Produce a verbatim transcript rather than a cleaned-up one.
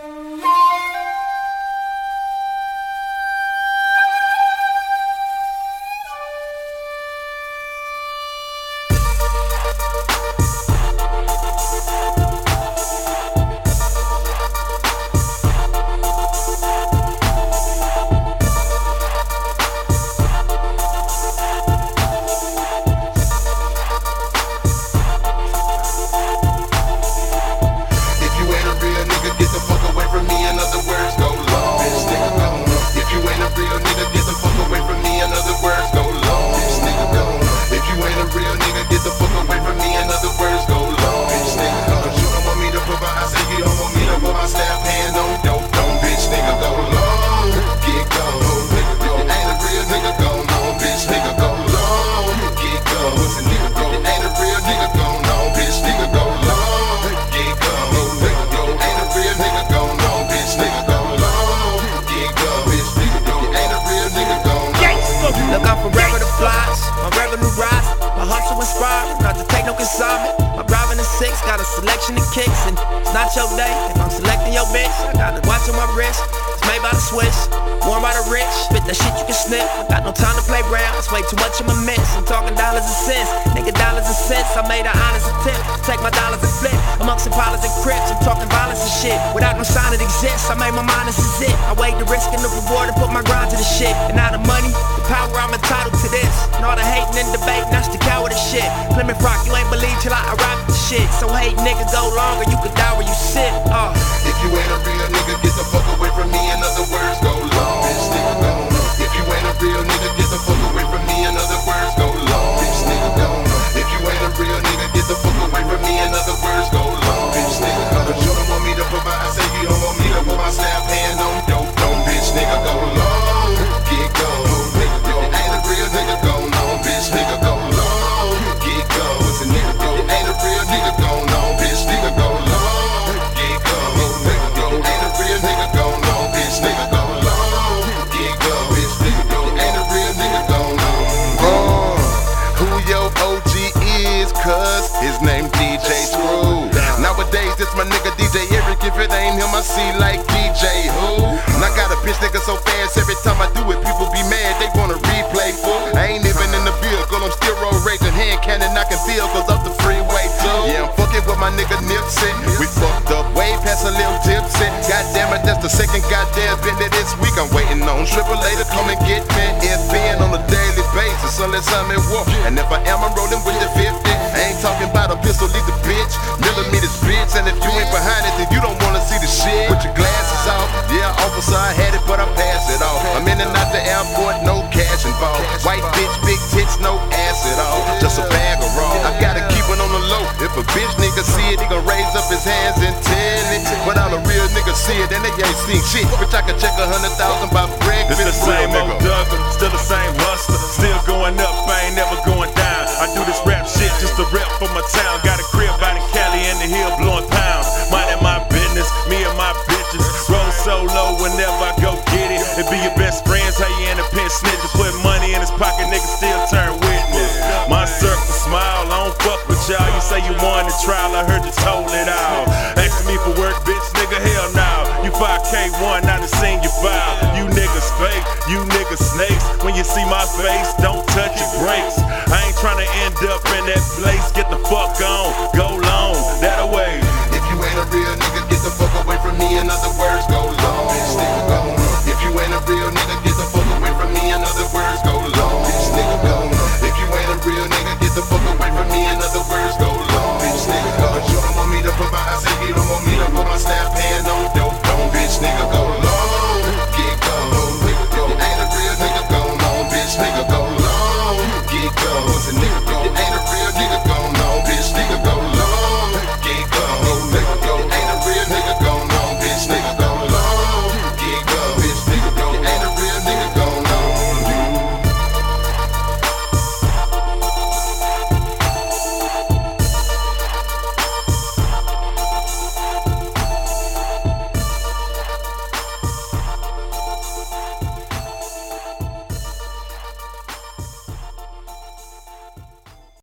Look, I'm forever the flies, my revenue rise, my hustle inspired, not to take no consignment. My driving a six, got a selection of kicks, and it's not your day if I'm selecting your bitch. I got a watch on my wrist, it's made by the Swiss, worn by the rich, spit that shit you can sniff. I got no time to play round, it's way too much of my mess. I'm talking dollars and cents, nigga dollars and cents. I made an honest attempt to take my dollars and flip amongst Impalas and Crips. I'm talking violence and shit, without no sign it exists. I made my mind, this is it. I weighed the risk and the reward and put my grind to the shit. And now the money, the power, I'm entitled to this. And all the hating and debating, that's the cowardice shit. Plymouth Rock, you ain't believe till I arrive at the shit. So hate nigga, go longer, you could die where you sit. Uh. If you ain't a real nigga, get the fuck away from me. In other words, go long, bitch, nigga, go. If you ain't a real nigga, get the fuck away from me. In other words, go long, bitch, nigga, go. If you ain't a real nigga, get the fuck away from me. In other words, go long, bitch, nigga, go. You don't want me to put my, I say you don't want me to put my snap hand on dope, don't, bitch, nigga, go long, get go. If you ain't a real nigga, go long, bitch, nigga, go long, get go. If you ain't a real nigga, go long, bitch, nigga, go long, get go. If you ain't a real nigga, go long, bitch, nigga, go long, get go. Bitch, nigga, you ain't a real nigga, go long. Uh, who your O G is, cuz his name D J Screw. Nowadays, it's my nigga D J Eric. If it ain't him, I see like D J who. And I got a bitch nigga so fast, every time I do it, people be mad, they wanna replay fool. I ain't even in the vehicle, I'm still road raging, hand cannon knocking vehicles up the freeway too. Yeah, I'm fucking with my nigga Nipsey. We fucked up way past a little tipsy. Goddamn it, that's the second goddamn bender this week. I'm waiting on Triple A to come and get me. It's being on a daily basis, unless I'm at work. And if I am, I'm rolling with the fifty. I ain't talking about a pistol, leave the bitch. Millimeters bitch, and if you ain't behind it, then you don't wanna see the shit. Put your glasses off. Yeah, officer, I had it, but I passed it off. I'm in and out the airport, no cash involved. White bitch, big tits, no ass at all. Just a bag of raw. I gotta keep it on the low. If a bitch nigga see it, he gon' raise up his hands and tell it. But all the real niggas see it, and they ain't seen shit. Bitch, I can check a hundred thousand by breakfast. It's the same old Douglas, still the same hustler. Still going up, I ain't never going down. I do this rap shit just to rep for my town. Got a crib out in Cali in the hill blowing pounds. Minding my business, me and my bitches. Roll solo whenever I go get it. It be your best friends, how you in a pen snitch. Put money in his pocket, nigga still turn witness. My circle smile, I don't fuck with y'all. You say you won the trial, I heard you told it all. Asking me for work, bitch, nigga, hell no. You five K one, I done seen you file. You niggas fake, you niggas snakes. When you see my face, don't touch your brakes. I ain't tryna end up in that place, get the fuck on.